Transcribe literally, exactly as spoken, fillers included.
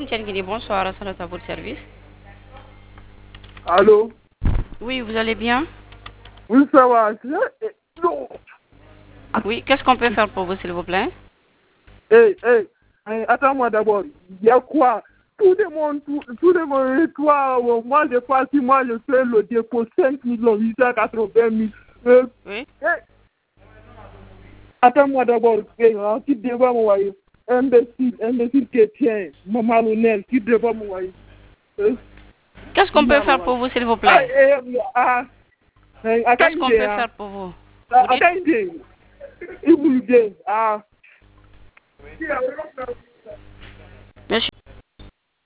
Bonsoir, à à votre service. Allô? Oui, vous allez bien? Oui, ça va. Non. Oui, qu'est-ce qu'on peut faire pour vous, s'il vous plaît? Hey, hey, hey, attends-moi d'abord. Il y a quoi? Tout le monde, tout, tout le monde, et toi, euh, moi, je passe, moi, je fais le dépôt cinq millions huit cent quatre-vingt mille. Euh, Oui. hey, attends-moi d'abord. Hey, hein, qui devrait m'envoyer? Imbécile, imbécile chrétien, maman Lunel, qui devrait m'envoyer? Euh, Qu'est-ce qu'on peut faire pour vous, s'il vous ah, plaît? eh, ah, eh, attends, Qu'est-ce qu'on peut ah, faire pour vous? ah, Vous dites? attends, il vous dit, ah. Monsieur.